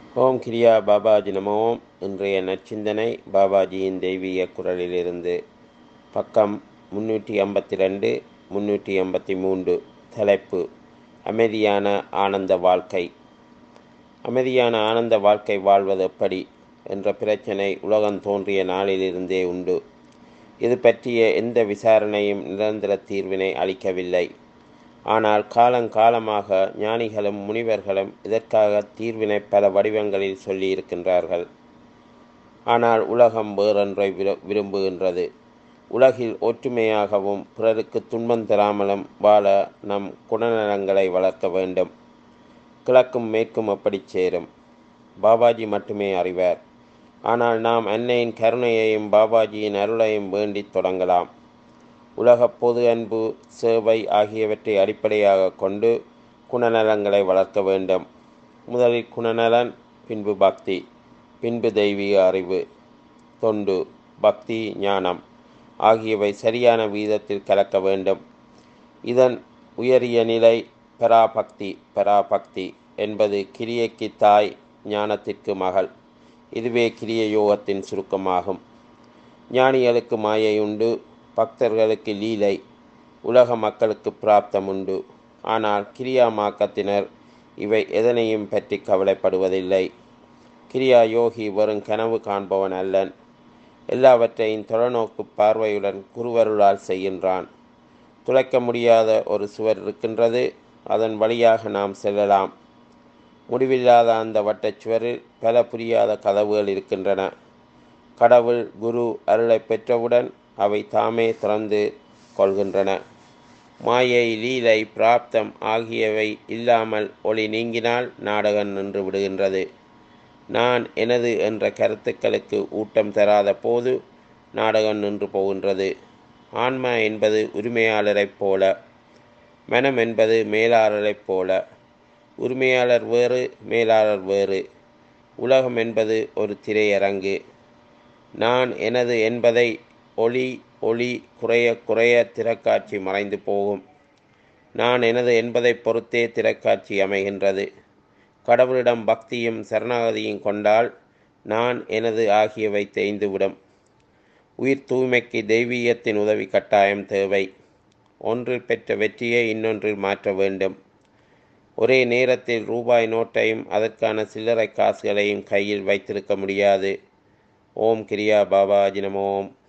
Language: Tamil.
ஓம் கிரியா பாபாஜி நமோம். இன்றைய நற்சிந்தனை பாபாஜியின் தெய்வீக குரலிலிருந்து. பக்கம் 352 383. தலைப்பு: அமைதியான ஆனந்த வாழ்க்கை. அமைதியான ஆனந்த வாழ்க்கை வாழ்வது எப்படி என்ற பிரச்சனை உலகம் தோன்றிய நாளிலிருந்தே உண்டு. இது பற்றிய எந்த விசாரணையும் நிரந்தர தீர்வினை அளிக்கவில்லை. ஆனால் காலங்காலமாக ஞானிகளும் முனிவர்களும் இதற்காக தீர்வினை பல வடிவங்களில் சொல்லியிருக்கின்றார்கள். ஆனால் உலகம் வேறொன்றை விரும்புகின்றது. உலகில் ஒற்றுமையாகவும் பிறருக்கு துன்பம் தராமலும் வாழ நம் குணநலங்களை வளர்க்க வேண்டும். கிழக்கும் மேற்கும் எப்படி சேரும்? பாபாஜி மட்டுமே அறிவார். ஆனால் நாம் அன்னையின் கருணையையும் பாபாஜியின் அருளையும் வேண்டி தொடங்கலாம். உலக பொது அன்பு, சேவை ஆகியவற்றை அடிப்படையாக கொண்டு குணநலங்களை வளர்க்க வேண்டும். முதலில் குணநலன், பின்பு பக்தி, பின்பு தெய்வீக அறிவு, தொண்டு, பக்தி, ஞானம் ஆகியவை சரியான வீதத்தில் கலக்க வேண்டும். இதன் உயரிய நிலை பராபக்தி. பராபக்தி என்பது கிரியைக்கு தாய், ஞானத்திற்கு மகள். இதுவே கிரிய யோகத்தின் சுருக்கமாகும். ஞானிகளுக்கு மாயை உண்டு, பக்தர்களுக்கு லீலை, உலக மக்களுக்கு பிராப்தம் உண்டு. ஆனால் கிரியா மார்க்கத்தினர் இவை எதனையும் பற்றி கவலைப்படுவதில்லை. கிரியா யோகி வெறும் கனவு காண்பவன் அல்லன். எல்லாவற்றையும் தொலைநோக்கு பார்வையுடன் குருவருளால் செய்கின்றான். துளைக்க முடியாத ஒரு சுவர் இருக்கின்றது, அதன் வழியாக நாம் செல்லலாம். முடிவில்லாத அந்த வட்டச்சுவரில் பல புரியாத கதவுகள் இருக்கின்றன. கடவுள் குரு அருளை பெற்றவுடன் அவை தாமே திறந்து கொள்கின்றன. மாயை, லீலை, பிராப்தம் ஆகியவை இல்லாமல் ஒளி நீங்கினால் நாடகம் நின்று விடுகின்றது. நான், எனது என்ற கருத்துக்களுக்கு ஊட்டம் தராத போது நாடகம் நின்று போகின்றது. ஆன்மா என்பது உரிமையாளரைப் போல, மனம் என்பது மேலாளரைப் போல. உரிமையாளர் வேறு, மேலாளர் வேறு. உலகம் என்பது ஒரு திரையரங்கு. நான், எனது என்பதை ஒளி ஒளி குறைய குறைய திரைக்காட்சி மறைந்து போகும். நான், எனது என்பதை பொறுத்தே திரைக்காட்சி அமைகின்றது. கடவுளிடம் பக்தியும் சரணாகதியும் கொண்டால் நான், எனது ஆகியவை தேய்ந்துவிடும். உயிர் தூய்மைக்கு தெய்வீகத்தின் உதவி கட்டாயம் தேவை. ஒன்றில் பெற்ற வெற்றியை இன்னொன்றில் மாற்ற வேண்டும். ஒரே நேரத்தில் ரூபாய் நோட்டையும் அதற்கான சில்லறை காசுகளையும் கையில் வைத்திருக்க முடியாது. ஓம் கிரியா பாபாஜி நமோம்.